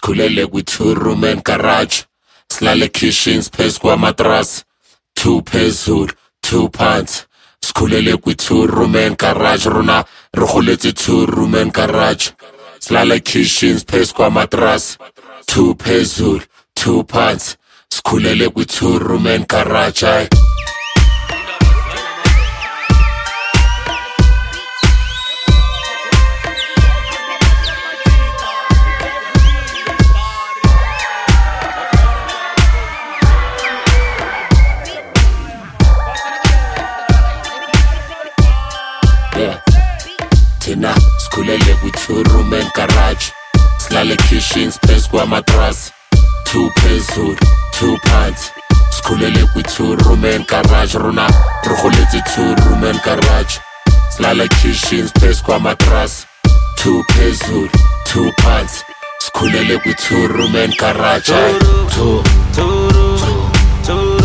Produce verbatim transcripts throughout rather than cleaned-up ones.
Sikhulele kwi-two room and garage. Silale kitchens phezu kwamatras. Two phezulu, two phansi. Sikhulele kwi-two room and garage. Rona re goletse two room and garage. Silale kitchens phezu kwamatras. Two phezulu, two phansi. Sikhulele kwi-two room and garage. Aye. Yeah. Tina, sikhulele kwi-two room and garage. Silale kitchens phezu kwamatras. Two phezulu, two phansi. Sikhulele kwi-two room and garage. Rona re goletse two room and garage. Silale kitchens phezu kwamatras. Two phezulu, two phansi. Sikhulele kwi-two room and garage. Two, two, two, two.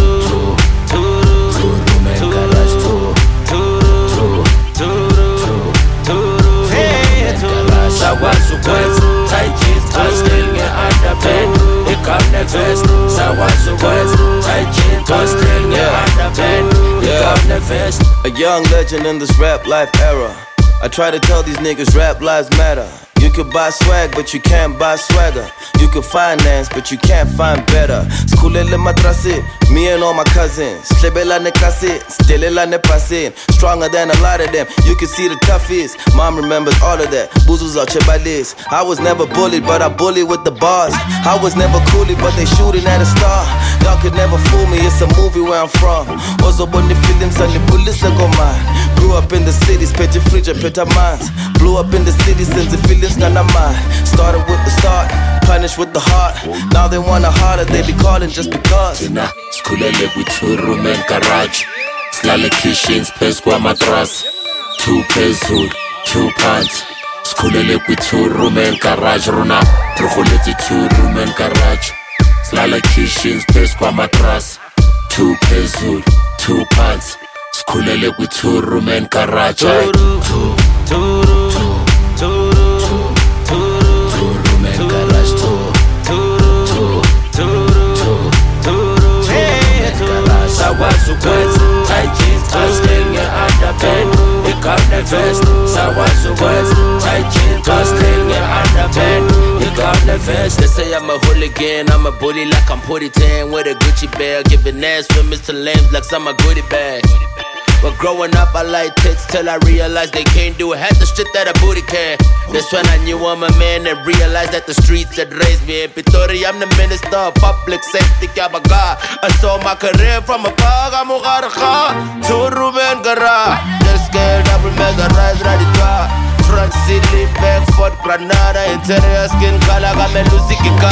Sakwazi ukwenza tight jeans hostel nge-underpant ikhawune vest. Sakwazi ukwenza tight jeans hostel nge-underpant ikhawune vest. A young legend in this rap life era. I try to tell these niggas rap lives matter. You could buy swag, but you can't buy swagger. You could finance, but you can't find better. Sikhulele matrasi, me and all my cousins. Slebelane klasi, stelelane pasin. Stronger than a lot of them, you can see the toughies. Mom remembers all of that, buzos are chebalis. I was never bullied, but I bully with the bars. I was never coolie, but they shooting at a star. Y'all could never fool me, it's a movie where I'm from. Also when the films and the bullets are go mine. Grew up in the cities, petty fridge, petty minds. Blew up in the cities, since the feelings none of mine. Started with the start, punished with the heart. Now they want a harder, they be calling just because. Tina, sikhulele kwi-two room and garage. Silale kitchens phezu kwamatras. Two phezulu, two phansi. Sikhulele kwi-two room and garage. Rona re goletse two room and garage. Silale kitchens phezu kwamatras. Two phezulu, two phansi. Sikhulele kwi-two room and garage. Two, two, two, two. Sakwazi ukwenza tight jeans hostel nge-underpant ikhawune vest. Sakwazi ukwenza tight jeans hostel nge-underpant ikhawune vest. They say I'm a hooligan, I'm a bully like I'm forty ten with a Gucci bag, giving ass for Mister Lames like some a goodie bag. But growing up I like tits till I realized they can't do half the shit that a booty can. That's when I knew I'm a man and realized that the streets had raised me. In Pitori I'm the minister of public safety, Kabaga. I saw my career from a bag, I'm a garage. Two room and garage. Just scared double mega rise ready to front city, back Fort Granada. Interior skin color, got me Lucy Kika.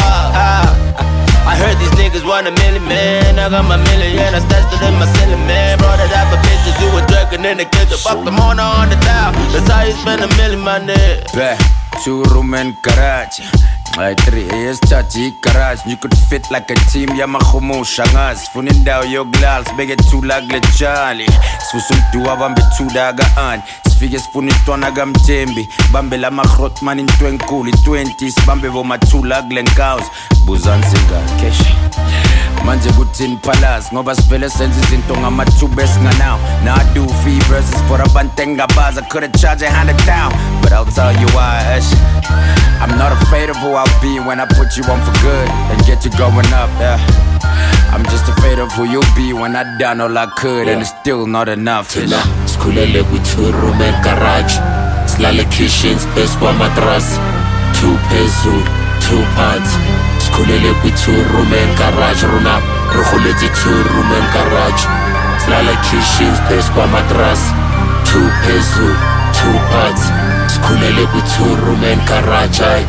I heard these niggas want a million, man. I got my million, I stashed it in my ceiling, man. Brought it out for bitches who were drinking in the kitchen. Fuck them on on the dial. That's how you spend a million, my nigga. Back, two room and garage. Like three years touchy garage. You could fit like a team, Yamahomo Shangas. Funinda yo glass, beg it too lagle Charlie. Susum tu avambe two daga an. Sfige spunitwana gamtembi. Bambe la machrot man in twinkly twenties. Bambe vo matula glenkaus. Buzan siga kesh. Manje gutin palace. Ngoba spele sensi zintonga matubes nga now. Now I do fee verses for a bantenga bars. I could've charged a hundred down. But I'll tell you why, Ash. I'm not afraid of who I'll be when I put you on for good and get you going up, yeah. I'm just afraid of who you'll be when I done all I could, yeah. And it's still not enough. Tina, sikhulele kwi-two room and garage. Silale kitchens phezu kwamatras. Two phezulu, two phansi. Sikhulele kwi-two room and garage. Rona re goletse two room and garage. Silale kitchens phezu kwamatras. Two phezulu, two phansi. Sikhulele kwi-two room and garage.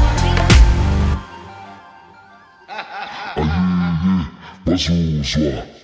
Bazuzwa.